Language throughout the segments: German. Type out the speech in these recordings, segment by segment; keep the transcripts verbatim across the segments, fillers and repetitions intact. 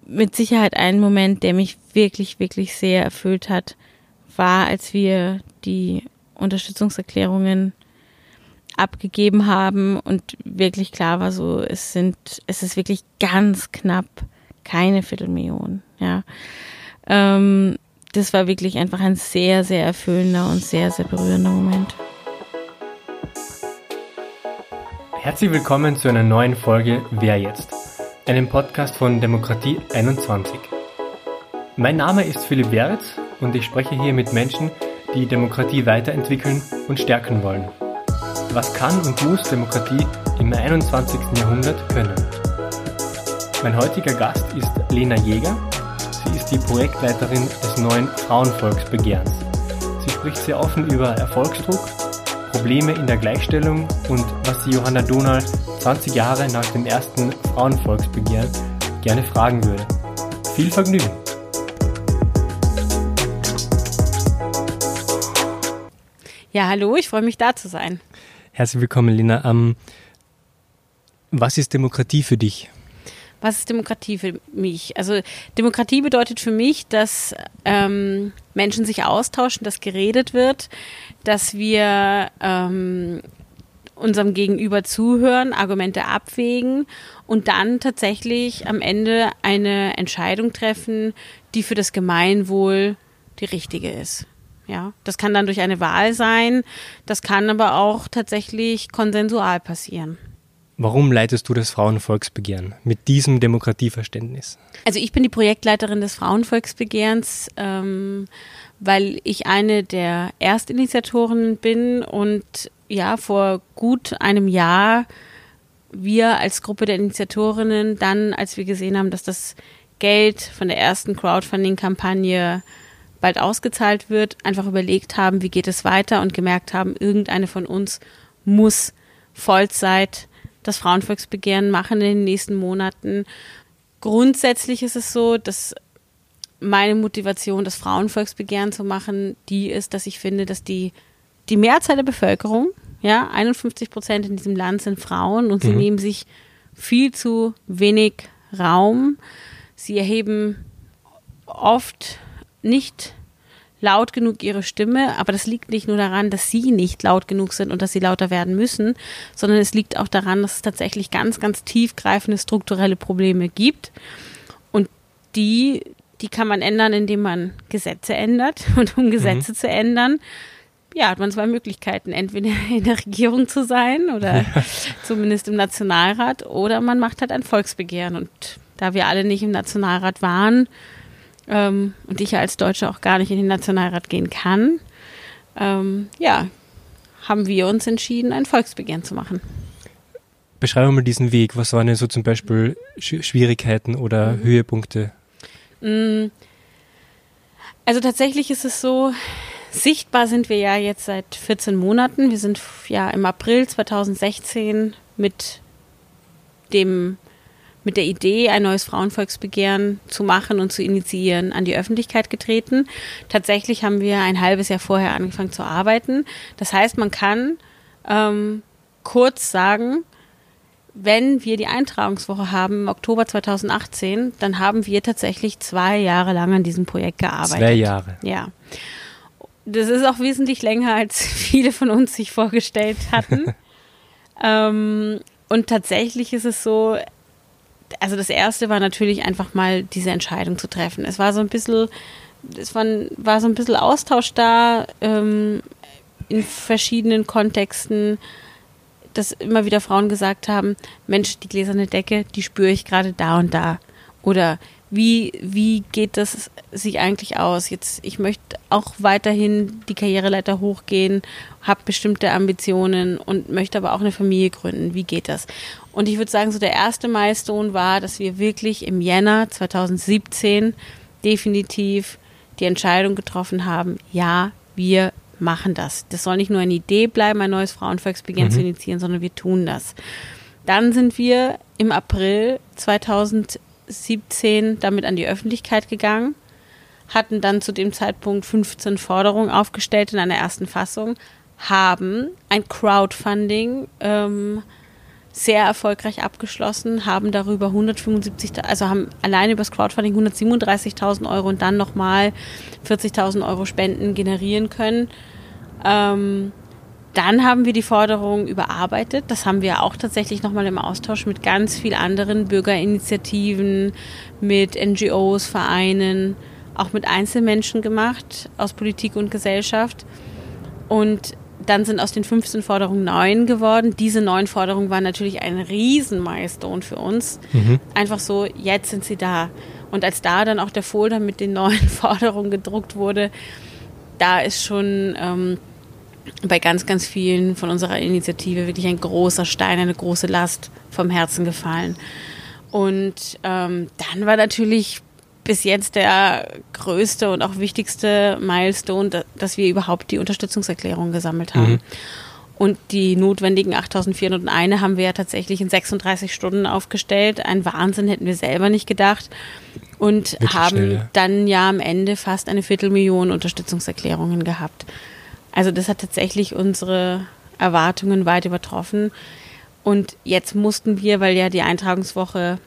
mit Sicherheit ein Moment, der mich wirklich, wirklich sehr erfüllt hat, war, als wir die Unterstützungserklärungen abgegeben haben und wirklich klar war, so es sind, es ist wirklich ganz knapp keine Viertelmillion. Ja, ähm, das war wirklich einfach ein sehr, sehr erfüllender und sehr, sehr berührender Moment. Herzlich willkommen zu einer neuen Folge Wer jetzt? Einem Podcast von Demokratie einundzwanzig. Mein Name ist Philipp Weritz und ich spreche hier mit Menschen, die Demokratie weiterentwickeln und stärken wollen. Was kann und muss Demokratie im einundzwanzigsten Jahrhundert können? Mein heutiger Gast ist Lena Jäger. Sie ist die Projektleiterin des neuen Frauenvolksbegehrens. Sie spricht sehr offen über Erfolgsdruck, Probleme in der Gleichstellung und was sie Johanna Dohnal zwanzig Jahre nach dem ersten Frauenvolksbegehren gerne fragen würde. Viel Vergnügen! Ja, hallo, ich freue mich, da zu sein. Herzlich willkommen, Lena. Ähm, was ist Demokratie für dich? Was ist Demokratie für mich? Also Demokratie bedeutet für mich, dass ähm, Menschen sich austauschen, dass geredet wird, dass wir ähm, unserem Gegenüber zuhören, Argumente abwägen und dann tatsächlich am Ende eine Entscheidung treffen, die für das Gemeinwohl die richtige ist. Ja, das kann dann durch eine Wahl sein, das kann aber auch tatsächlich konsensual passieren. Warum leitest du das Frauenvolksbegehren mit diesem Demokratieverständnis? Also ich bin die Projektleiterin des Frauenvolksbegehrens, ähm, weil ich eine der Erstinitiatoren bin und ja, vor gut einem Jahr wir als Gruppe der Initiatorinnen dann, als wir gesehen haben, dass das Geld von der ersten Crowdfunding-Kampagne bald ausgezahlt wird, einfach überlegt haben, wie geht es weiter und gemerkt haben, irgendeine von uns muss Vollzeit das Frauenvolksbegehren machen in den nächsten Monaten. Grundsätzlich ist es so, dass meine Motivation, das Frauenvolksbegehren zu machen, die ist, dass ich finde, dass die, die Mehrzahl der Bevölkerung, ja, einundfünfzig Prozent in diesem Land sind Frauen und sie mhm. nehmen sich viel zu wenig Raum. Sie erheben oft nicht laut genug ihre Stimme, aber das liegt nicht nur daran, dass sie nicht laut genug sind und dass sie lauter werden müssen, sondern es liegt auch daran, dass es tatsächlich ganz, ganz tiefgreifende strukturelle Probleme gibt und die, die kann man ändern, indem man Gesetze ändert und um Gesetze mhm. zu ändern, ja, hat man zwei Möglichkeiten, entweder in der Regierung zu sein oder ja. zumindest im Nationalrat oder man macht halt ein Volksbegehren und da wir alle nicht im Nationalrat waren, Ähm, und ich ja als Deutsche auch gar nicht in den Nationalrat gehen kann, ähm, ja, haben wir uns entschieden, ein Volksbegehren zu machen. Beschreibe mal diesen Weg. Was waren denn so zum Beispiel Sch- Schwierigkeiten oder mhm. Höhepunkte? Also tatsächlich ist es so, sichtbar sind wir ja jetzt seit vierzehn Monaten. Wir sind ja im April zweitausendsechzehn mit dem mit der Idee, ein neues Frauenvolksbegehren zu machen und zu initiieren, an die Öffentlichkeit getreten. Tatsächlich haben wir ein halbes Jahr vorher angefangen zu arbeiten. Das heißt, man kann ähm, kurz sagen, wenn wir die Eintragungswoche haben im Oktober zweitausendachtzehn, dann haben wir tatsächlich zwei Jahre lang an diesem Projekt gearbeitet. Zwei Jahre? Ja. Das ist auch wesentlich länger, als viele von uns sich vorgestellt hatten. ähm, und tatsächlich ist es so, also das erste war natürlich einfach mal diese Entscheidung zu treffen. Es war so ein bisschen, es war, war so ein bisschen Austausch da ähm, in verschiedenen Kontexten, dass immer wieder Frauen gesagt haben, Mensch, die gläserne Decke, die spüre ich gerade da und da. Oder wie, wie geht das sich eigentlich aus? Jetzt, ich möchte auch weiterhin die Karriereleiter hochgehen, habe bestimmte Ambitionen und möchte aber auch eine Familie gründen. Wie geht das? Und ich würde sagen, so der erste Milestone war, dass wir wirklich im Jänner zweitausendsiebzehn definitiv die Entscheidung getroffen haben, ja, wir machen das. Das soll nicht nur eine Idee bleiben, ein neues Frauenvolksbegehren mhm. zu initiieren, sondern wir tun das. Dann sind wir im April zweitausendsiebzehn damit an die Öffentlichkeit gegangen, hatten dann zu dem Zeitpunkt fünfzehn Forderungen aufgestellt in einer ersten Fassung, haben ein Crowdfunding ähm, sehr erfolgreich abgeschlossen, haben darüber hundertfünfundsiebzig, also haben alleine über das Crowdfunding hundertsiebenunddreißigtausend Euro und dann nochmal vierzigtausend Euro Spenden generieren können. Ähm, dann haben wir die Forderung überarbeitet. Das haben wir auch tatsächlich nochmal im Austausch mit ganz vielen anderen Bürgerinitiativen, mit N G Os, Vereinen, auch mit Einzelmenschen gemacht aus Politik und Gesellschaft. Und dann sind aus den fünfzehn Forderungen neun geworden. Diese neun Forderungen waren natürlich ein Riesen-Milestone für uns. Mhm. Einfach so, jetzt sind sie da. Und als da dann auch der Folder mit den neuen Forderungen gedruckt wurde, da ist schon ähm, bei ganz, ganz vielen von unserer Initiative wirklich ein großer Stein, eine große Last vom Herzen gefallen. Und ähm, dann war natürlich bis jetzt der größte und auch wichtigste Milestone, dass wir überhaupt die Unterstützungserklärung gesammelt haben. Mhm. Und die notwendigen achttausendvierhunderteins haben wir ja tatsächlich in sechsunddreißig Stunden aufgestellt. Ein Wahnsinn, hätten wir selber nicht gedacht. Und Wirklich haben schnell, ja. dann ja am Ende fast eine Viertelmillion Unterstützungserklärungen gehabt. Also das hat tatsächlich unsere Erwartungen weit übertroffen. Und jetzt mussten wir, weil ja die Eintragungswoche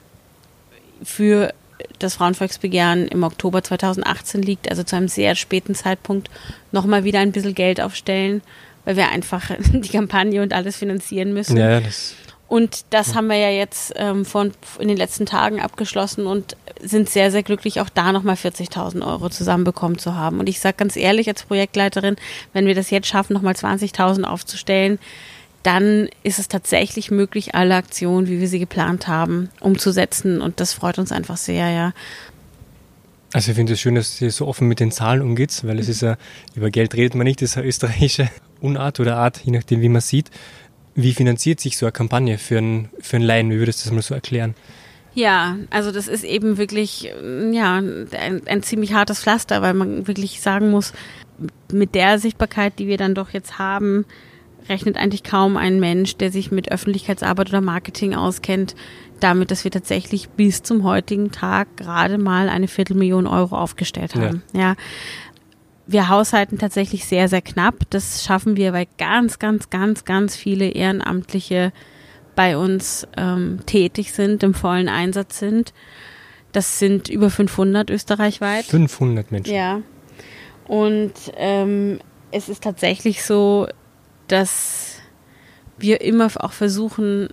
für das Frauenvolksbegehren im Oktober zweitausendachtzehn liegt, also zu einem sehr späten Zeitpunkt, nochmal wieder ein bisschen Geld aufstellen, weil wir einfach die Kampagne und alles finanzieren müssen. Ja, das und das ja. haben wir ja jetzt ähm, von, in den letzten Tagen abgeschlossen und sind sehr, sehr glücklich, auch da nochmal vierzigtausend Euro zusammenbekommen zu haben. Und ich sage ganz ehrlich als Projektleiterin, wenn wir das jetzt schaffen, nochmal zwanzigtausend aufzustellen, dann ist es tatsächlich möglich, alle Aktionen, wie wir sie geplant haben, umzusetzen. Und das freut uns einfach sehr, ja. Also ich finde es schön, dass ihr so offen mit den Zahlen umgeht, weil es ist ja, über Geld redet man nicht, das ist eine österreichische Unart oder Art, je nachdem, wie man sieht. Wie finanziert sich so eine Kampagne für einen, für einen Laien? Wie würdest du das mal so erklären? Ja, also das ist eben wirklich ja, ein, ein ziemlich hartes Pflaster, weil man wirklich sagen muss, mit der Sichtbarkeit, die wir dann doch jetzt haben, rechnet eigentlich kaum ein Mensch, der sich mit Öffentlichkeitsarbeit oder Marketing auskennt, damit, dass wir tatsächlich bis zum heutigen Tag gerade mal eine Viertelmillion Euro aufgestellt haben. Ja. ja. Wir haushalten tatsächlich sehr, sehr knapp. Das schaffen wir, weil ganz, ganz, ganz, ganz viele Ehrenamtliche bei uns ähm, tätig sind, im vollen Einsatz sind. Das sind über fünfhundert österreichweit. fünfhundert Menschen? Ja. Und ähm, es ist tatsächlich so, dass wir immer auch versuchen,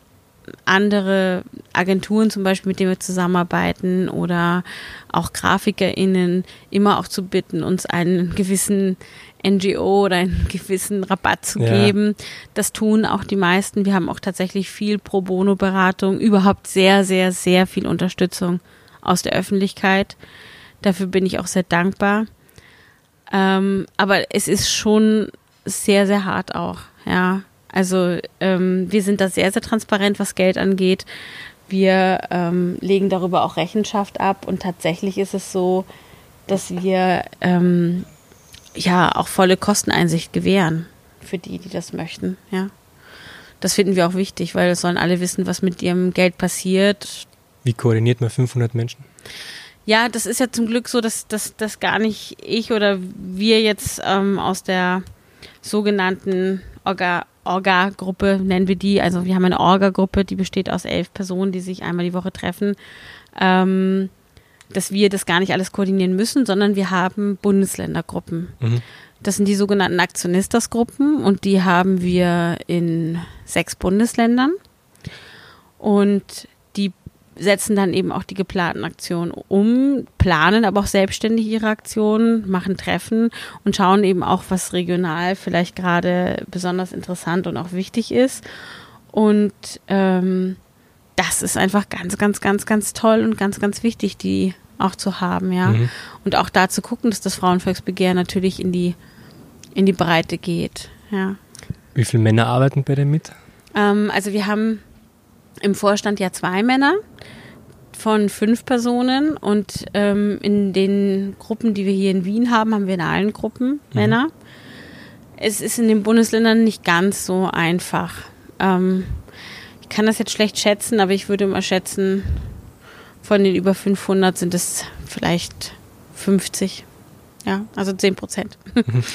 andere Agenturen zum Beispiel, mit denen wir zusammenarbeiten oder auch GrafikerInnen immer auch zu bitten, uns einen gewissen N G O oder einen gewissen Rabatt zu ja. geben. Das tun auch die meisten. Wir haben auch tatsächlich viel Pro-Bono-Beratung, überhaupt sehr, sehr, sehr viel Unterstützung aus der Öffentlichkeit. Dafür bin ich auch sehr dankbar. Ähm, aber es ist schon sehr, sehr hart auch, ja. Also ähm, wir sind da sehr, sehr transparent, was Geld angeht. Wir ähm, legen darüber auch Rechenschaft ab und tatsächlich ist es so, dass wir ähm, ja auch volle Kosteneinsicht gewähren für die, die das möchten, ja. Das finden wir auch wichtig, weil es sollen alle wissen, was mit ihrem Geld passiert. Wie koordiniert man fünfhundert Menschen? Ja, das ist ja zum Glück so, dass, dass, dass gar nicht ich oder wir jetzt ähm, aus der sogenannten Orga, Orga-Gruppe, nennen wir die, also wir haben eine Orga-Gruppe, die besteht aus elf Personen, die sich einmal die Woche treffen, ähm, dass wir das gar nicht alles koordinieren müssen, sondern wir haben Bundesländergruppen. Mhm. Das sind die sogenannten Aktionistas-Gruppen und die haben wir in sechs Bundesländern und die setzen dann eben auch die geplanten Aktionen um, planen aber auch selbstständig ihre Aktionen, machen Treffen und schauen eben auch, was regional vielleicht gerade besonders interessant und auch wichtig ist. Und ähm, das ist einfach ganz, ganz, ganz, ganz toll und ganz, ganz wichtig, die auch zu haben, ja. Mhm. Und auch da zu gucken, dass das Frauenvolksbegehren natürlich in die, in die Breite geht, ja. Wie viele Männer arbeiten bei dir mit? Ähm, also wir haben im Vorstand ja zwei Männer von fünf Personen und ähm, in den Gruppen, die wir hier in Wien haben, haben wir in allen Gruppen mhm. Männer. Es ist in den Bundesländern nicht ganz so einfach. Ähm, ich kann das jetzt schlecht schätzen, aber ich würde mal schätzen, von den über fünfhundert sind es vielleicht fünfzig. Ja, also zehn Prozent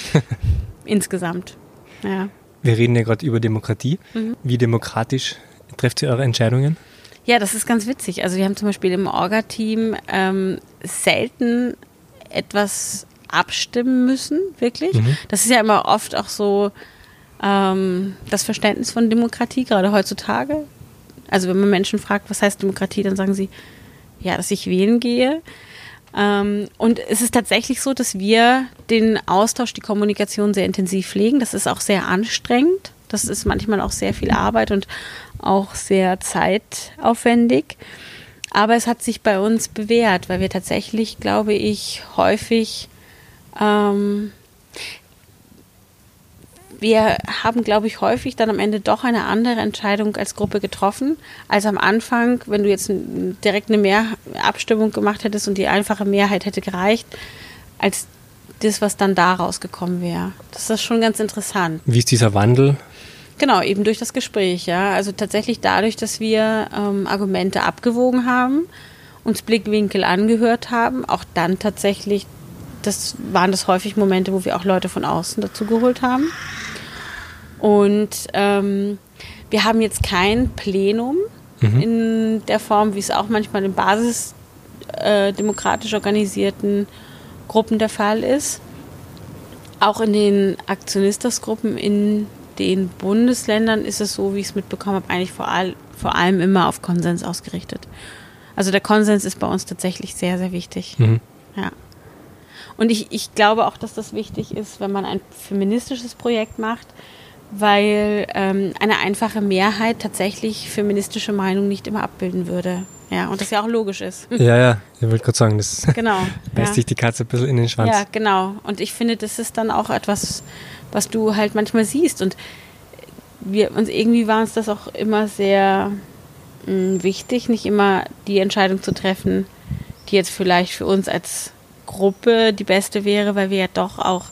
insgesamt. Ja. Wir reden ja gerade über Demokratie. Mhm. Wie demokratisch trefft ihr eure Entscheidungen? Ja, das ist ganz witzig. Also wir haben zum Beispiel im Orga-Team ähm, selten etwas abstimmen müssen, wirklich. Mhm. Das ist ja immer oft auch so ähm, das Verständnis von Demokratie, gerade heutzutage. Also wenn man Menschen fragt, was heißt Demokratie, dann sagen sie, ja, dass ich wählen gehe. Ähm, und es ist tatsächlich so, dass wir den Austausch, die Kommunikation sehr intensiv pflegen. Das ist auch sehr anstrengend. Das ist manchmal auch sehr viel Arbeit und auch sehr zeitaufwendig. Aber es hat sich bei uns bewährt, weil wir tatsächlich, glaube ich, häufig ähm, wir haben, glaube ich, häufig dann am Ende doch eine andere Entscheidung als Gruppe getroffen, als am Anfang, wenn du jetzt direkt eine Mehr- Abstimmung gemacht hättest und die einfache Mehrheit hätte gereicht, als das, was dann da rausgekommen wäre. Das ist schon ganz interessant. Wie ist dieser Wandel? Genau, eben durch das Gespräch, ja. Also tatsächlich dadurch, dass wir ähm, Argumente abgewogen haben, uns Blickwinkel angehört haben, auch dann tatsächlich, das waren das häufig Momente, wo wir auch Leute von außen dazu geholt haben. Und ähm, wir haben jetzt kein Plenum mhm. in der Form, wie es auch manchmal in basisdemokratisch äh, organisierten Gruppen der Fall ist. Auch in den Aktionistas-Gruppen in den Bundesländern ist es so, wie ich es mitbekommen habe, eigentlich vor, all, vor allem immer auf Konsens ausgerichtet. Also der Konsens ist bei uns tatsächlich sehr, sehr wichtig. Mhm. Ja. Und ich, ich glaube auch, dass das wichtig ist, wenn man ein feministisches Projekt macht, weil ähm, eine einfache Mehrheit tatsächlich feministische Meinung nicht immer abbilden würde. Ja, und das ja auch logisch ist. Ja, ja, ich wollte gerade sagen, das genau, beißt ja. sich die Katze ein bisschen in den Schwanz. Ja, genau. Und ich finde, das ist dann auch etwas, was du halt manchmal siehst. Und wir uns irgendwie war uns das auch immer sehr mh, wichtig, nicht immer die Entscheidung zu treffen, die jetzt vielleicht für uns als Gruppe die beste wäre, weil wir ja doch auch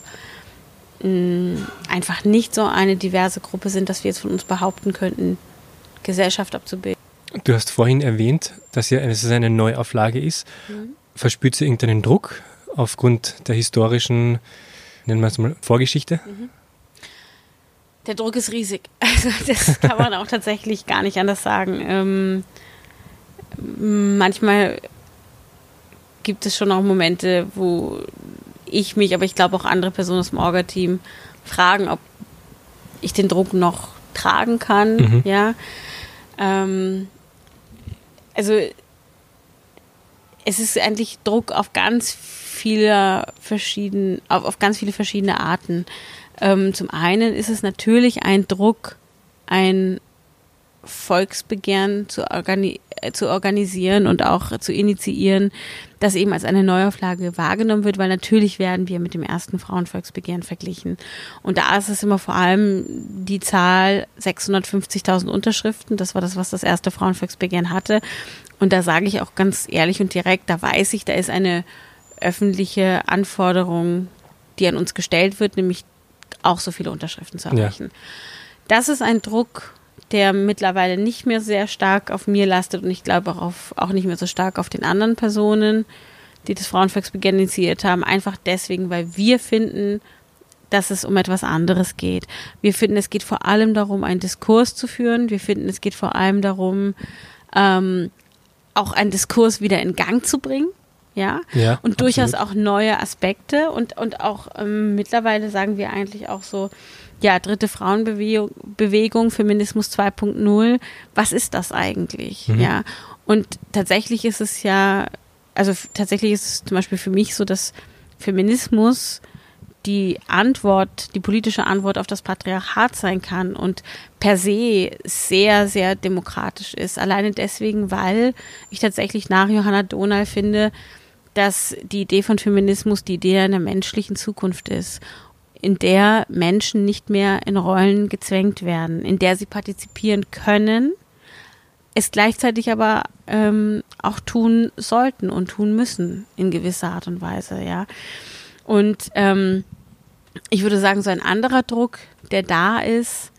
mh, einfach nicht so eine diverse Gruppe sind, dass wir jetzt von uns behaupten könnten, Gesellschaft abzubilden. Du hast vorhin erwähnt, dass ja dass es eine Neuauflage ist. Mhm. Verspürt ihr irgendeinen Druck aufgrund der historischen, nennen wir es mal, Vorgeschichte? Mhm. Der Druck ist riesig. Also das kann man auch tatsächlich gar nicht anders sagen. Ähm, manchmal gibt es schon auch Momente, wo ich mich, aber ich glaube auch andere Personen aus dem Orga-Team fragen, ob ich den Druck noch tragen kann. Mhm. Ja. Ähm, also es ist eigentlich Druck auf ganz viele verschiedene, auf, auf ganz viele verschiedene Arten. Ähm, zum einen ist es natürlich ein Druck, ein Volksbegehren zu, organi- äh, zu organisieren und auch zu initiieren, das eben als eine Neuauflage wahrgenommen wird, weil natürlich werden wir mit dem ersten Frauenvolksbegehren verglichen. Und da ist es immer vor allem die Zahl sechshundertfünfzigtausend Unterschriften. Das war das, was das erste Frauenvolksbegehren hatte. Und da sage ich auch ganz ehrlich und direkt, da weiß ich, da ist eine öffentliche Anforderung, die an uns gestellt wird, nämlich auch so viele Unterschriften zu erreichen. Ja. Das ist ein Druck, der mittlerweile nicht mehr sehr stark auf mir lastet und ich glaube auch, auf, auch nicht mehr so stark auf den anderen Personen, die das Frauenvolksbegehren initiiert haben. Einfach deswegen, weil wir finden, dass es um etwas anderes geht. Wir finden, es geht vor allem darum, einen Diskurs zu führen. Wir finden, es geht vor allem darum, ähm, auch einen Diskurs wieder in Gang zu bringen. Ja, ja und absolut. Durchaus auch neue Aspekte und, und auch ähm, mittlerweile sagen wir eigentlich auch so, ja, dritte Frauenbewegung, Bewegung, Feminismus zwei Punkt null, was ist das eigentlich? Mhm. Ja, und tatsächlich ist es ja, also f- tatsächlich ist es zum Beispiel für mich so, dass Feminismus die Antwort, die politische Antwort auf das Patriarchat sein kann und per se sehr, sehr demokratisch ist. Alleine deswegen, weil ich tatsächlich nach Johanna Dohnal finde, dass die Idee von Feminismus die Idee einer menschlichen Zukunft ist, in der Menschen nicht mehr in Rollen gezwängt werden, in der sie partizipieren können, es gleichzeitig aber ähm, auch tun sollten und tun müssen in gewisser Art und Weise, ja. Und ähm, ich würde sagen, so ein anderer Druck, der da ist,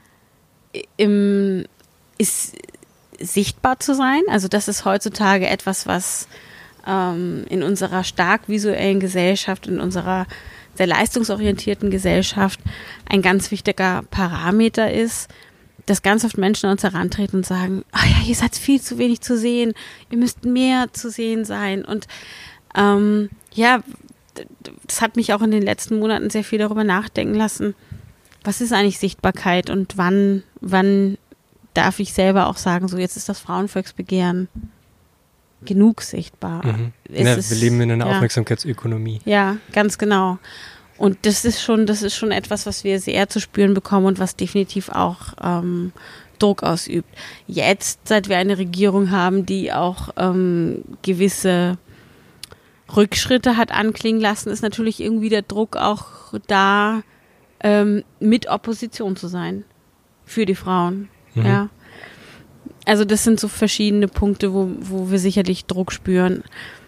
im, ist sichtbar zu sein. Also das ist heutzutage etwas, was ähm, in unserer stark visuellen Gesellschaft, in unserer sehr leistungsorientierten Gesellschaft ein ganz wichtiger Parameter ist, dass ganz oft Menschen an uns herantreten und sagen, ah ja, ihr seid viel zu wenig zu sehen, ihr müsst mehr zu sehen sein. Und ähm, ja, das hat mich auch in den letzten Monaten sehr viel darüber nachdenken lassen, was ist eigentlich Sichtbarkeit und wann, wann darf ich selber auch sagen, so jetzt ist das Frauenvolksbegehren genug sichtbar. Mhm. Ja, ist, wir leben in einer ja. Aufmerksamkeitsökonomie. Ja, ganz genau. Und das ist schon, das ist schon etwas, was wir sehr zu spüren bekommen und was definitiv auch ähm, Druck ausübt. Jetzt, seit wir eine Regierung haben, die auch ähm, gewisse Rückschritte hat anklingen lassen, ist natürlich irgendwie der Druck auch da, ähm, mit Opposition zu sein für die Frauen. Mhm. Ja. Also das sind so verschiedene Punkte, wo, wo wir sicherlich Druck spüren.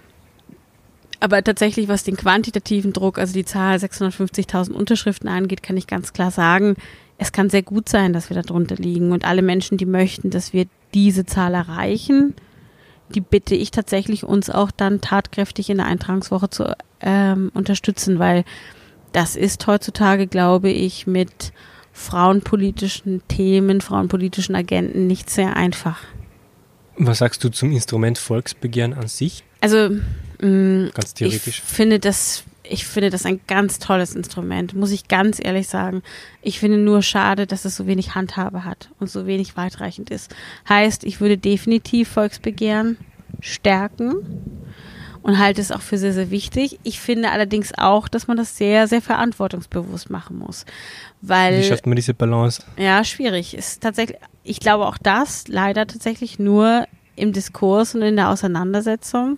Aber tatsächlich, was den quantitativen Druck, also die Zahl sechshundertfünfzigtausend Unterschriften angeht, kann ich ganz klar sagen, es kann sehr gut sein, dass wir da drunter liegen. Und alle Menschen, die möchten, dass wir diese Zahl erreichen, die bitte ich tatsächlich, uns auch dann tatkräftig in der Eintragungswoche zu ähm, unterstützen, weil das ist heutzutage, glaube ich, mit frauenpolitischen Themen, frauenpolitischen Agenten nicht sehr einfach. Was sagst du zum Instrument Volksbegehren an sich? Also mh, ganz theoretisch. Ich finde das, ich finde das ein ganz tolles Instrument, muss ich ganz ehrlich sagen. Ich finde nur schade, dass es so wenig Handhabe hat und so wenig weitreichend ist. Heißt, ich würde definitiv Volksbegehren stärken und halte es auch für sehr, sehr wichtig. Ich finde allerdings auch, dass man das sehr, sehr verantwortungsbewusst machen muss. Weil, wie schafft man diese Balance? Ja, schwierig. Ist tatsächlich, ich glaube auch das leider tatsächlich nur im Diskurs und in der Auseinandersetzung.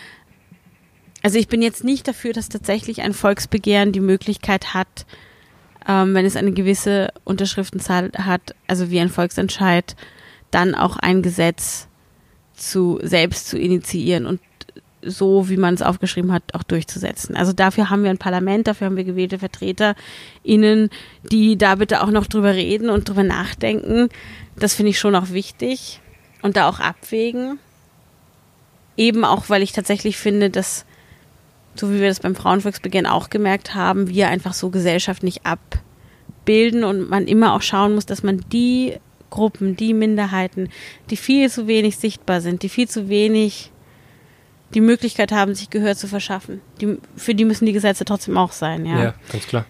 Also ich bin jetzt nicht dafür, dass tatsächlich ein Volksbegehren die Möglichkeit hat, ähm, wenn es eine gewisse Unterschriftenzahl hat, also wie ein Volksentscheid, dann auch ein Gesetz zu selbst zu initiieren und so, wie man es aufgeschrieben hat, auch durchzusetzen. Also dafür haben wir ein Parlament, dafür haben wir gewählte VertreterInnen, die da bitte auch noch drüber reden und drüber nachdenken. Das finde ich schon auch wichtig und da auch abwägen. Eben auch, weil ich tatsächlich finde, dass, so wie wir das beim Frauenvolksbegehren auch gemerkt haben, wir einfach so Gesellschaft nicht abbilden und man immer auch schauen muss, dass man die Gruppen, die Minderheiten, die viel zu wenig sichtbar sind, die viel zu wenig die Möglichkeit haben, sich Gehör zu verschaffen. Die, für die müssen die Gesetze trotzdem auch sein. Ja, ja, ganz klar.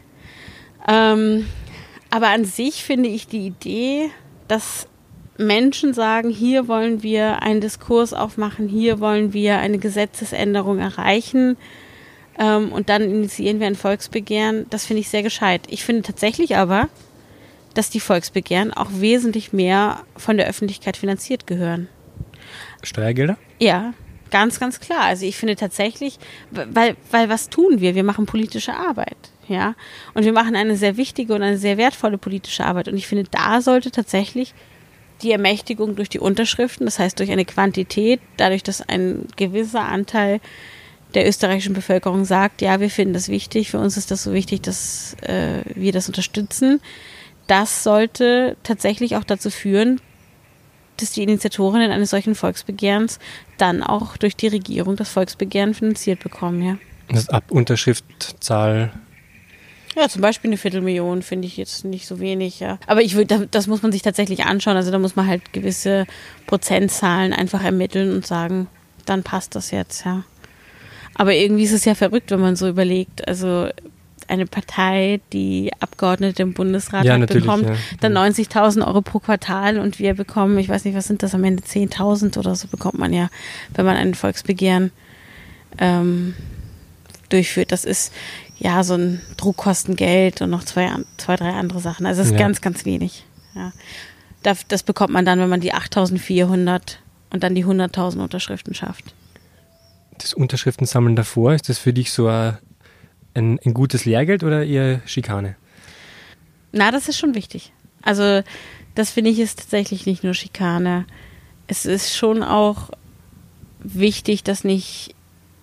Ähm, aber an sich finde ich die Idee, dass Menschen sagen, hier wollen wir einen Diskurs aufmachen, hier wollen wir eine Gesetzesänderung erreichen ähm, und dann initiieren wir ein Volksbegehren, das finde ich sehr gescheit. Ich finde tatsächlich aber, dass die Volksbegehren auch wesentlich mehr von der Öffentlichkeit finanziert gehören. Steuergelder? Ja, ganz, ganz klar. Also ich finde tatsächlich, weil, weil was tun wir? Wir machen politische Arbeit, ja. Und wir machen eine sehr wichtige und eine sehr wertvolle politische Arbeit. Und ich finde, da sollte tatsächlich die Ermächtigung durch die Unterschriften, das heißt durch eine Quantität, dadurch, dass ein gewisser Anteil der österreichischen Bevölkerung sagt, ja, wir finden das wichtig, für uns ist das so wichtig, dass äh, wir das unterstützen. Das sollte tatsächlich auch dazu führen, dass die Initiatorinnen eines solchen Volksbegehrens dann auch durch die Regierung das Volksbegehren finanziert bekommen, ja. Das ab Unterschriftzahl? Ja, zum Beispiel eine Viertelmillion finde ich jetzt nicht so wenig, ja. Aber ich würde, das muss man sich tatsächlich anschauen. Also da muss man halt gewisse Prozentzahlen einfach ermitteln und sagen, dann passt das jetzt, ja. Aber irgendwie ist es ja verrückt, wenn man so überlegt. Also eine Partei, die Abgeordnete im Bundesrat ja, hat, bekommt ja. dann neunzigtausend Euro pro Quartal und wir bekommen, ich weiß nicht, was sind das am Ende, zehntausend oder so bekommt man ja, wenn man ein Volksbegehren ähm, durchführt. Das ist ja so ein Druckkostengeld und noch zwei, zwei drei andere Sachen. Also es ist ja. ganz, ganz wenig. Ja. Das, das bekommt man dann, wenn man die achttausendvierhundert und dann die hunderttausend Unterschriften schafft. Das Unterschriftensammeln davor, ist das für dich so ein Ein, ein gutes Lehrgeld oder eher Schikane? Na, das ist schon wichtig. Also das finde ich ist tatsächlich nicht nur Schikane. Es ist schon auch wichtig, dass nicht,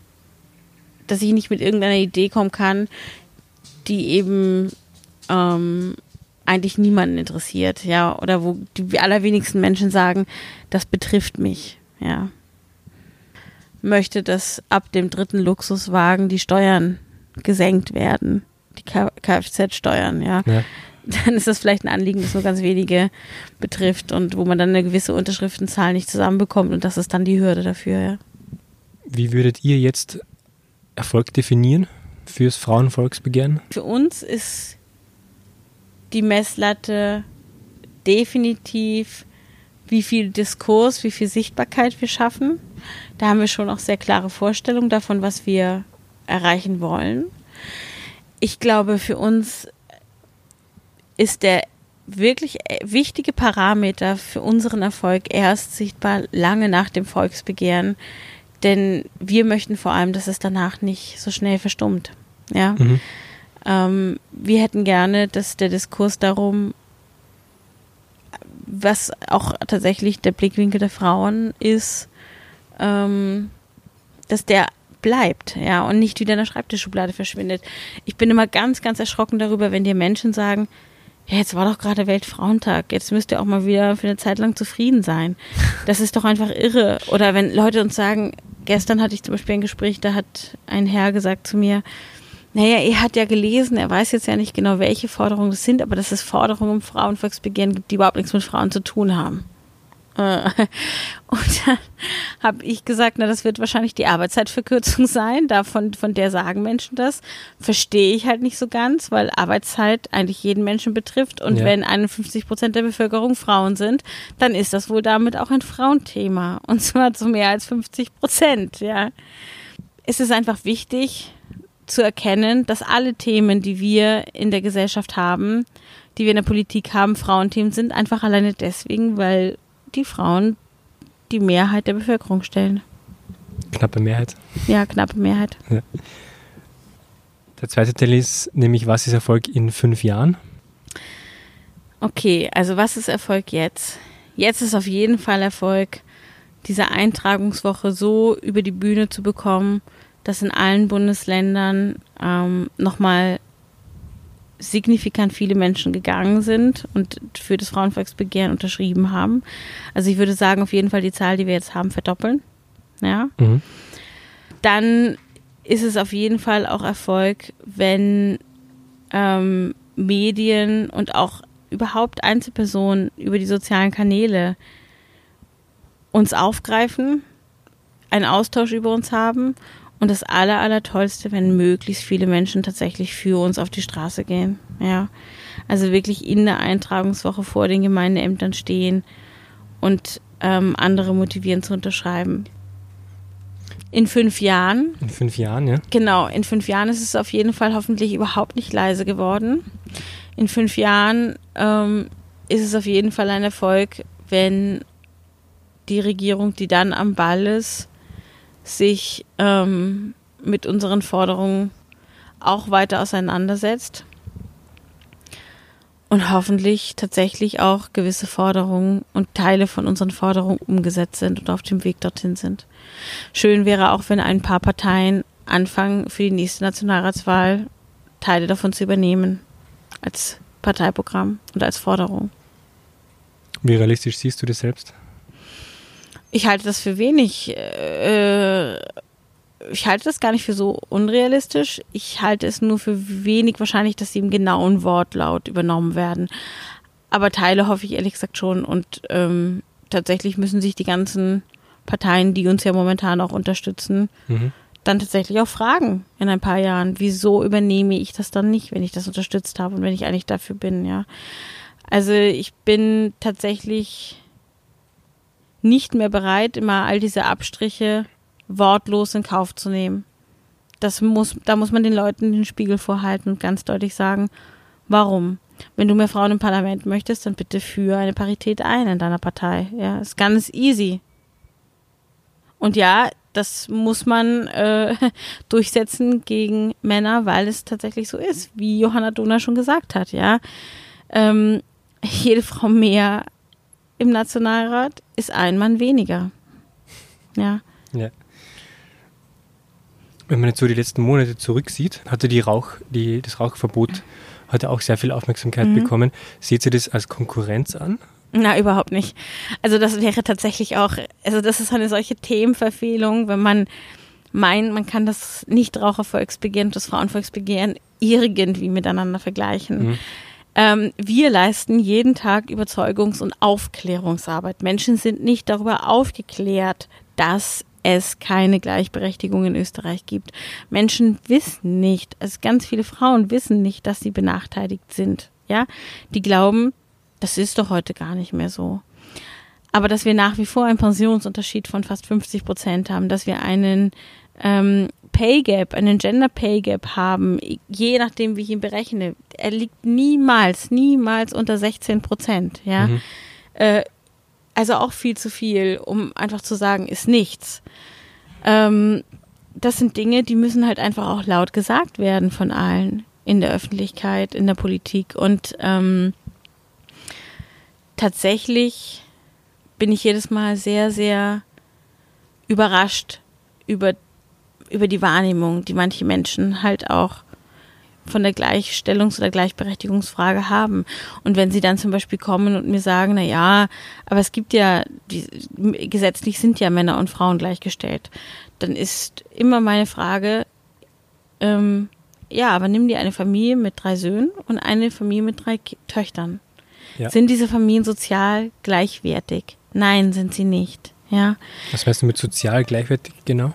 dass ich nicht mit irgendeiner Idee kommen kann, die eben ähm, eigentlich niemanden interessiert, ja, oder wo die allerwenigsten Menschen sagen, das betrifft mich, ja. Möchte, dass ab dem dritten Luxuswagen die Steuern gesenkt werden, die Kfz-Steuern, ja. ja. dann ist das vielleicht ein Anliegen, das nur ganz wenige betrifft und wo man dann eine gewisse Unterschriftenzahl nicht zusammenbekommt und das ist dann die Hürde dafür. Ja. Wie würdet ihr jetzt Erfolg definieren fürs Frauenvolksbegehren? Für uns ist die Messlatte definitiv, wie viel Diskurs, wie viel Sichtbarkeit wir schaffen. Da haben wir schon auch sehr klare Vorstellungen davon, was wir erreichen wollen. Ich glaube, für uns ist der wirklich wichtige Parameter für unseren Erfolg erst sichtbar lange nach dem Volksbegehren, denn wir möchten vor allem, dass es danach nicht so schnell verstummt. Ja? Mhm. Ähm, wir hätten gerne, dass der Diskurs darum, was auch tatsächlich der Blickwinkel der Frauen ist, ähm, dass der bleibt, ja, und nicht wieder in der Schreibtischschublade verschwindet. Ich bin immer ganz, ganz erschrocken darüber, wenn dir Menschen sagen, ja, jetzt war doch gerade Weltfrauentag, jetzt müsst ihr auch mal wieder für eine Zeit lang zufrieden sein. Das ist doch einfach irre. Oder wenn Leute uns sagen, gestern hatte ich zum Beispiel ein Gespräch, da hat ein Herr gesagt zu mir, naja, er hat ja gelesen, er weiß jetzt ja nicht genau, welche Forderungen das sind, aber dass es Forderungen um Frauenvolksbegehren gibt, die überhaupt nichts mit Frauen zu tun haben. Und dann habe ich gesagt, na, das wird wahrscheinlich die Arbeitszeitverkürzung sein. Davon, von der sagen Menschen das. Verstehe ich halt nicht so ganz, weil Arbeitszeit eigentlich jeden Menschen betrifft. Und ja. wenn einundfünfzig Prozent der Bevölkerung Frauen sind, dann ist das wohl damit auch ein Frauenthema. Und zwar zu mehr als fünfzig Prozent, ja. Es ist einfach wichtig zu erkennen, dass alle Themen, die wir in der Gesellschaft haben, die wir in der Politik haben, Frauenthemen sind, einfach alleine deswegen, weil die Frauen die Mehrheit der Bevölkerung stellen. Knappe Mehrheit. Ja, knappe Mehrheit. Ja. Der zweite Teil ist nämlich, was ist Erfolg in fünf Jahren? Okay, also was ist Erfolg jetzt? Jetzt ist auf jeden Fall Erfolg, diese Eintragungswoche so über die Bühne zu bekommen, dass in allen Bundesländern ähm, nochmal signifikant viele Menschen gegangen sind und für das Frauenvolksbegehren unterschrieben haben. Also ich würde sagen, auf jeden Fall die Zahl, die wir jetzt haben, verdoppeln. Ja. Mhm. Dann ist es auf jeden Fall auch Erfolg, wenn ähm, Medien und auch überhaupt Einzelpersonen über die sozialen Kanäle uns aufgreifen, einen Austausch über uns haben. Und das aller, aller Tollste, wenn möglichst viele Menschen tatsächlich für uns auf die Straße gehen. Ja, also wirklich in der Eintragungswoche vor den Gemeindeämtern stehen und ähm, andere motivieren zu unterschreiben. In fünf Jahren. In fünf Jahren, ja. Genau, in fünf Jahren ist es auf jeden Fall hoffentlich überhaupt nicht leise geworden. In fünf Jahren ähm, ist es auf jeden Fall ein Erfolg, wenn die Regierung, die dann am Ball ist, sich ähm, mit unseren Forderungen auch weiter auseinandersetzt und hoffentlich tatsächlich auch gewisse Forderungen und Teile von unseren Forderungen umgesetzt sind und auf dem Weg dorthin sind. Schön wäre auch, wenn ein paar Parteien anfangen, für die nächste Nationalratswahl Teile davon zu übernehmen als Parteiprogramm und als Forderung. Wie realistisch siehst du das selbst? Ich halte das für wenig, äh, ich halte das gar nicht für so unrealistisch. Ich halte es nur für wenig wahrscheinlich, dass sie im genauen Wortlaut übernommen werden. Aber Teile hoffe ich ehrlich gesagt schon. Und ähm, tatsächlich müssen sich die ganzen Parteien, die uns ja momentan auch unterstützen, mhm. dann tatsächlich auch fragen in ein paar Jahren, wieso übernehme ich das dann nicht, wenn ich das unterstützt habe und wenn ich eigentlich dafür bin, ja. Also ich bin tatsächlich nicht mehr bereit, immer all diese Abstriche wortlos in Kauf zu nehmen. Das muss, da muss man den Leuten den Spiegel vorhalten und ganz deutlich sagen, warum? Wenn du mehr Frauen im Parlament möchtest, dann bitte für eine Parität ein in deiner Partei. Ja, ist ganz easy. Und ja, das muss man äh, durchsetzen gegen Männer, weil es tatsächlich so ist, wie Johanna Dohner schon gesagt hat. Ja, ähm, jede Frau mehr im Nationalrat ist ein Mann weniger. Ja. Ja. Wenn man jetzt so die letzten Monate zurücksieht, hatte die Rauch, die, das Rauchverbot hatte auch sehr viel Aufmerksamkeit mhm. bekommen. Seht ihr das als Konkurrenz an? Na, überhaupt nicht. Also das wäre tatsächlich auch, also das ist eine solche Themenverfehlung, wenn man meint, man kann das Nichtrauchervolksbegehren und das Frauenvolksbegehren irgendwie miteinander vergleichen. Mhm. Ähm, wir leisten jeden Tag Überzeugungs- und Aufklärungsarbeit. Menschen sind nicht darüber aufgeklärt, dass es keine Gleichberechtigung in Österreich gibt. Menschen wissen nicht, also ganz viele Frauen wissen nicht, dass sie benachteiligt sind. Ja, die glauben, das ist doch heute gar nicht mehr so. Aber dass wir nach wie vor einen Pensionsunterschied von fast fünfzig Prozent haben, dass wir einen ähm, Pay Gap, einen Gender Pay Gap haben, je nachdem, wie ich ihn berechne, er liegt niemals, niemals unter sechzehn Prozent. Ja, mhm. äh, also auch viel zu viel, um einfach zu sagen, ist nichts. Ähm, das sind Dinge, die müssen halt einfach auch laut gesagt werden von allen in der Öffentlichkeit, in der Politik. Und ähm, tatsächlich bin ich jedes Mal sehr, sehr überrascht über, über die Wahrnehmung, die manche Menschen halt auch von der Gleichstellungs- oder Gleichberechtigungsfrage haben. Und wenn sie dann zum Beispiel kommen und mir sagen, na ja, aber es gibt ja, die, gesetzlich sind ja Männer und Frauen gleichgestellt, dann ist immer meine Frage, ähm, ja, aber nimm dir eine Familie mit drei Söhnen und eine Familie mit drei Ki- Töchtern. Ja. Sind diese Familien sozial gleichwertig? Nein, sind sie nicht. Ja. Was meinst du mit sozial gleichwertig genau?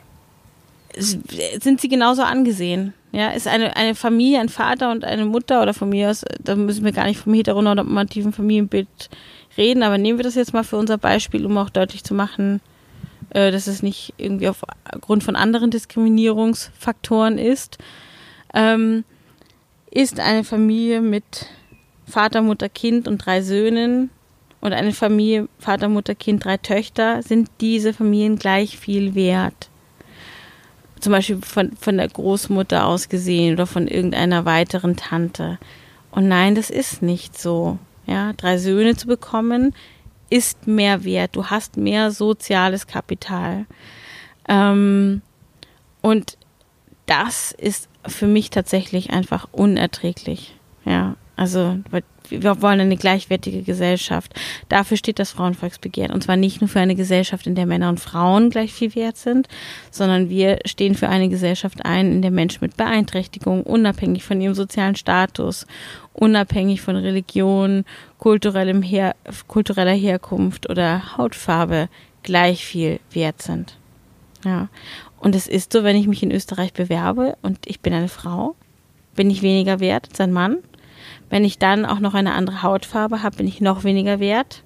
Sind sie genauso angesehen? Ja, ist eine, eine Familie, ein Vater und eine Mutter oder von mir aus, da müssen wir gar nicht vom heteronormativen Familienbild reden, aber nehmen wir das jetzt mal für unser Beispiel, um auch deutlich zu machen, äh, dass es nicht irgendwie aufgrund von anderen Diskriminierungsfaktoren ist. Ähm, ist eine Familie mit Vater, Mutter, Kind und drei Söhnen und eine Familie, Vater, Mutter, Kind, drei Töchter, sind diese Familien gleich viel wert? Zum Beispiel von, von der Großmutter aus gesehen oder von irgendeiner weiteren Tante. Und nein, das ist nicht so. Ja, drei Söhne zu bekommen, ist mehr wert. Du hast mehr soziales Kapital. Ähm, und das ist für mich tatsächlich einfach unerträglich. Ja, also wir wollen eine gleichwertige Gesellschaft. Dafür steht das Frauenvolksbegehren. Und zwar nicht nur für eine Gesellschaft, in der Männer und Frauen gleich viel wert sind, sondern wir stehen für eine Gesellschaft ein, in der Menschen mit Beeinträchtigung, unabhängig von ihrem sozialen Status, unabhängig von Religion, kulturellem Her- kultureller Herkunft oder Hautfarbe gleich viel wert sind. Ja. Und es ist so, wenn ich mich in Österreich bewerbe und ich bin eine Frau, bin ich weniger wert als ein Mann. Wenn ich dann auch noch eine andere Hautfarbe habe, bin ich noch weniger wert.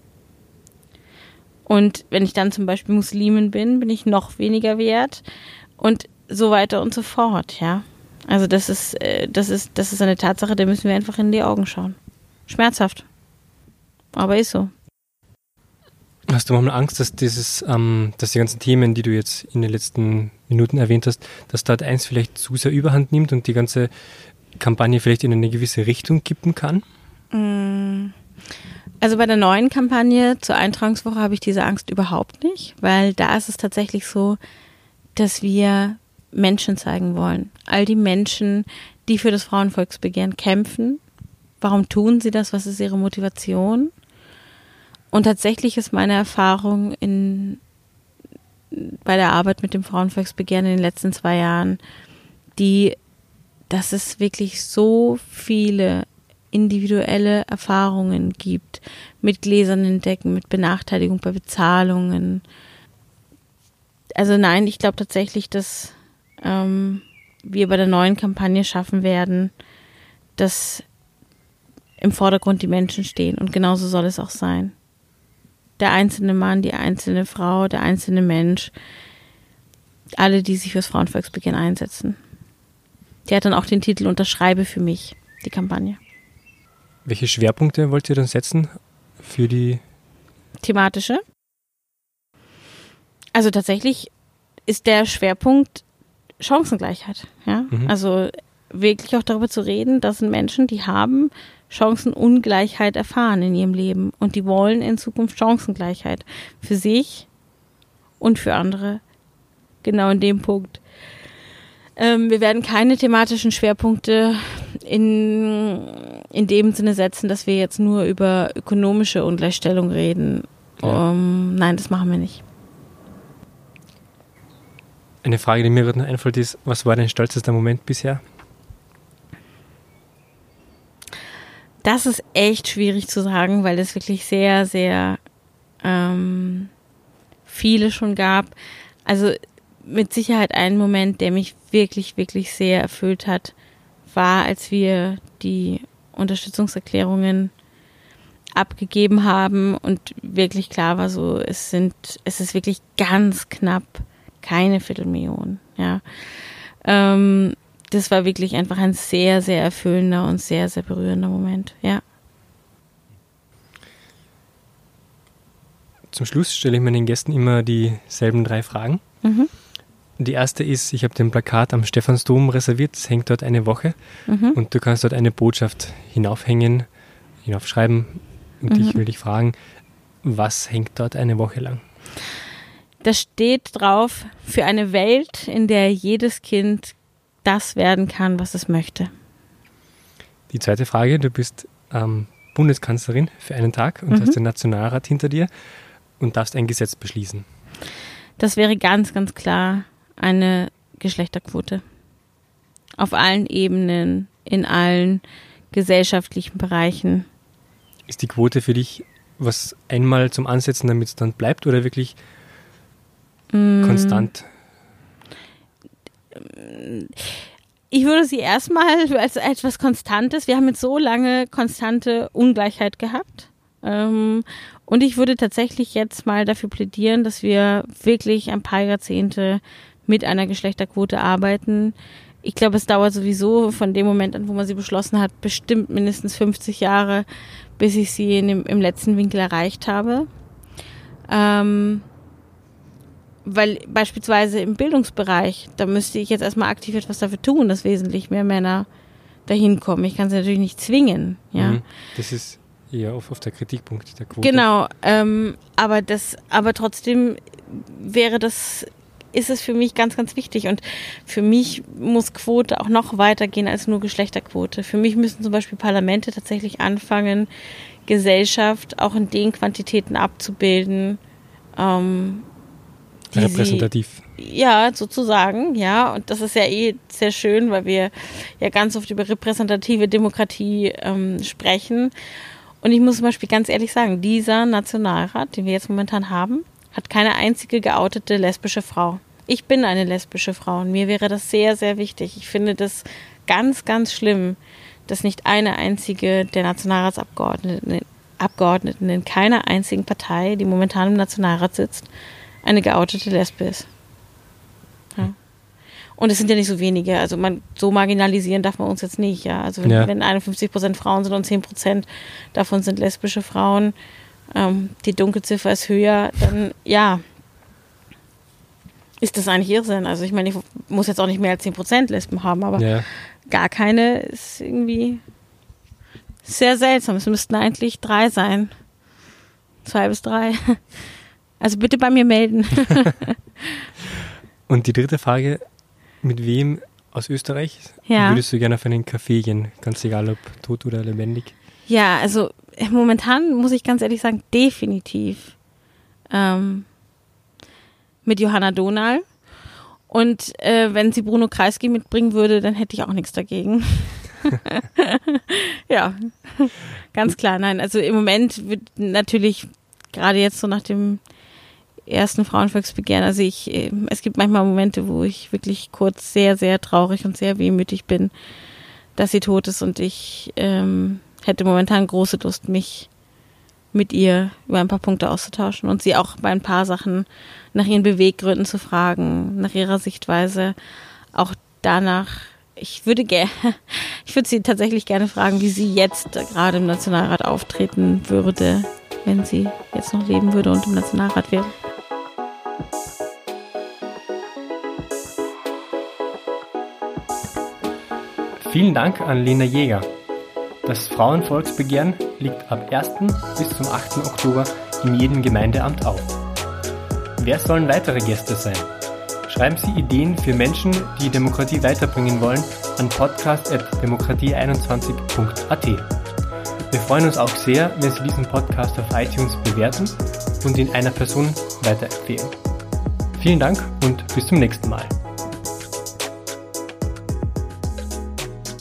Und wenn ich dann zum Beispiel Muslimin bin, bin ich noch weniger wert. Und so weiter und so fort, ja. Also das ist, das ist, das ist eine Tatsache, der müssen wir einfach in die Augen schauen. Schmerzhaft. Aber ist so. Hast du manchmal Angst, dass dieses, ähm, dass die ganzen Themen, die du jetzt in den letzten Minuten erwähnt hast, dass dort eins vielleicht zu sehr Überhand nimmt und die ganze Kampagne vielleicht in eine gewisse Richtung kippen kann? Also bei der neuen Kampagne zur Eintragungswoche habe ich diese Angst überhaupt nicht, weil da ist es tatsächlich so, dass wir Menschen zeigen wollen. All die Menschen, die für das Frauenvolksbegehren kämpfen. Warum tun sie das? Was ist ihre Motivation? Und tatsächlich ist meine Erfahrung in, bei der Arbeit mit dem Frauenvolksbegehren in den letzten zwei Jahren, die dass es wirklich so viele individuelle Erfahrungen gibt mit gläsernen Decken, mit Benachteiligung bei Bezahlungen. Also nein, ich glaube tatsächlich, dass ähm, wir bei der neuen Kampagne schaffen werden, dass im Vordergrund die Menschen stehen und genauso soll es auch sein. Der einzelne Mann, die einzelne Frau, der einzelne Mensch, alle, die sich fürs Frauenvolksbegehren einsetzen. Die hat dann auch den Titel Unterschreibe für mich, die Kampagne. Welche Schwerpunkte wollt ihr dann setzen für die? Thematische? Also tatsächlich ist der Schwerpunkt Chancengleichheit. Ja? Mhm. Also wirklich auch darüber zu reden, das sind Menschen, die haben Chancenungleichheit erfahren in ihrem Leben und die wollen in Zukunft Chancengleichheit für sich und für andere. Genau in dem Punkt. Ähm, wir werden keine thematischen Schwerpunkte in, in dem Sinne setzen, dass wir jetzt nur über ökonomische Ungleichstellung reden. Ja. Um, nein, das machen wir nicht. Eine Frage, die mir gerade noch einfällt, ist, was war dein stolzester Moment bisher? Das ist echt schwierig zu sagen, weil es wirklich sehr, sehr ähm, viele schon gab. Also mit Sicherheit ein Moment, der mich wirklich, wirklich sehr erfüllt hat, war, als wir die Unterstützungserklärungen abgegeben haben und wirklich klar war, so es sind, es ist wirklich ganz knapp keine Viertelmillion. Ja, ähm, das war wirklich einfach ein sehr, sehr erfüllender und sehr, sehr berührender Moment. Ja. Zum Schluss stelle ich meinen Gästen immer dieselben drei Fragen. Mhm. Die erste ist, ich habe den Plakat am Stephansdom reserviert, es hängt dort eine Woche mhm. und du kannst dort eine Botschaft hinaufhängen, hinaufschreiben und mhm. ich will dich fragen, was hängt dort eine Woche lang? Da steht drauf, für eine Welt, in der jedes Kind das werden kann, was es möchte. Die zweite Frage, du bist ähm, Bundeskanzlerin für einen Tag und mhm. hast den Nationalrat hinter dir und darfst ein Gesetz beschließen. Das wäre ganz, ganz klar eine Geschlechterquote. Auf allen Ebenen, in allen gesellschaftlichen Bereichen. Ist die Quote für dich was einmal zum Ansetzen, damit es dann bleibt oder wirklich mm. konstant? Ich würde sie erstmal als etwas Konstantes, wir haben jetzt so lange konstante Ungleichheit gehabt. Ähm, und ich würde tatsächlich jetzt mal dafür plädieren, dass wir wirklich ein paar Jahrzehnte mit einer Geschlechterquote arbeiten. Ich glaube, es dauert sowieso von dem Moment an, wo man sie beschlossen hat, bestimmt mindestens fünfzig Jahre, bis ich sie in dem, im letzten Winkel erreicht habe. Ähm, weil beispielsweise im Bildungsbereich, da müsste ich jetzt erstmal aktiv etwas dafür tun, dass wesentlich mehr Männer dahin kommen. Ich kann sie natürlich nicht zwingen. Ja. Mhm. Das ist eher auf, auf der Kritikpunkt der Quote. Genau, ähm, aber das, aber trotzdem wäre das, ist es für mich ganz, ganz wichtig. Und für mich muss Quote auch noch weitergehen als nur Geschlechterquote. Für mich müssen zum Beispiel Parlamente tatsächlich anfangen, Gesellschaft auch in den Quantitäten abzubilden, ähm, die repräsentativ. Sie, ja, sozusagen, ja. Und das ist ja eh sehr schön, weil wir ja ganz oft über repräsentative Demokratie ähm, sprechen. Und ich muss zum Beispiel ganz ehrlich sagen, dieser Nationalrat, den wir jetzt momentan haben, hat keine einzige geoutete lesbische Frau. Ich bin eine lesbische Frau und mir wäre das sehr, sehr wichtig. Ich finde das ganz, ganz schlimm, dass nicht eine einzige der Nationalratsabgeordneten Abgeordneten in keiner einzigen Partei, die momentan im Nationalrat sitzt, eine geoutete Lesbe ist. Ja. Und es sind ja nicht so wenige, also man so marginalisieren darf man uns jetzt nicht, ja. Also wenn, ja. wenn einundfünfzig Prozent Frauen sind und zehn Prozent davon sind lesbische Frauen, ähm, die Dunkelziffer ist höher, dann ja, ist das eigentlich Irrsinn. Also ich meine, ich muss jetzt auch nicht mehr als zehn Prozent Lesben haben, aber ja. gar keine ist irgendwie sehr seltsam. Es müssten eigentlich drei sein. Zwei bis drei. Also bitte bei mir melden. Und die dritte Frage, mit wem aus Österreich ja. würdest du gerne auf einen Kaffee gehen? Ganz egal, ob tot oder lebendig. Ja, also momentan muss ich ganz ehrlich sagen, definitiv ähm, mit Johanna Dohnal. Und äh, wenn sie Bruno Kreisky mitbringen würde, dann hätte ich auch nichts dagegen. Ja, ganz klar. Nein, also im Moment wird natürlich gerade jetzt so nach dem ersten Frauenvolksbegehren, also ich, äh, es gibt manchmal Momente, wo ich wirklich kurz sehr, sehr traurig und sehr wehmütig bin, dass sie tot ist und ich ähm, hätte momentan große Lust, mich mit ihr über ein paar Punkte auszutauschen und sie auch bei ein paar Sachen nach ihren Beweggründen zu fragen, nach ihrer Sichtweise, auch danach, ich würde gerne, ich würde sie tatsächlich gerne fragen, wie sie jetzt gerade im Nationalrat auftreten würde, wenn sie jetzt noch leben würde und im Nationalrat wäre. Vielen Dank an Lena Jäger. Das Frauenvolksbegehren liegt ab ersten bis zum achten Oktober in jedem Gemeindeamt auf. Wer sollen weitere Gäste sein? Schreiben Sie Ideen für Menschen, die Demokratie weiterbringen wollen, an podcast at demokratie einundzwanzig punkt a t. Wir freuen uns auch sehr, wenn Sie diesen Podcast auf iTunes bewerten und ihn einer Person weiterempfehlen. Vielen Dank und bis zum nächsten Mal.